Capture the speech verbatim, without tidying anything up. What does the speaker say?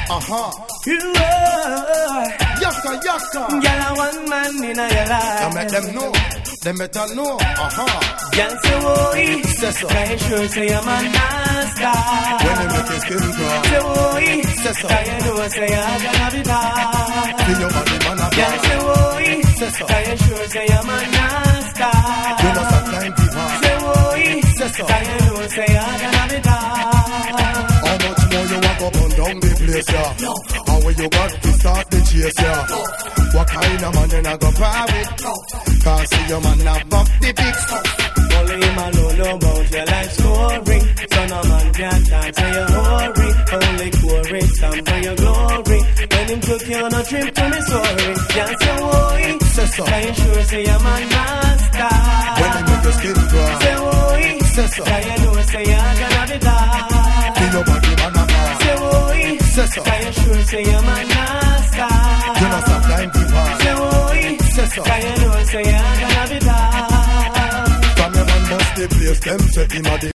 Uh-huh. You are. Yaka, yaka. Girl, I one man in a your life. I make them know. Them better know. Uh-huh. Girl, say, boy. Say so. Can you sure say I'm a master? When they make your skin crawl. Say, boy. Say so. Can you know say I'm gonna be bad? Feel your body, man, a Girl, say, boy. Say so. Can you sure say I'm a master? You must have time to pass. Say, boy. Say so. Can you know say I'm gonna be bad? How much more you walk up and down the place, yeah? No. How will you got to start the chase, yeah? No. What kind of man you not go par with? No. Can't see your man not buff the pics. Only him alone know about your life story. So no man can't talk to your hurry. Only courage stand for your glory. When him took you on a trip to Missouri, can't say boy. Say so. Can you sure say you're my master? When they make your skin crawl. Say boy. Say so. Can you know say you're gonna be bad? Feel your body, man, a pass. Say boy. Say so. Can you sure say you're my master? You must have time to pass. Say boy. Say so. Can you know say you're gonna be bad? From your man must the place, them say him a the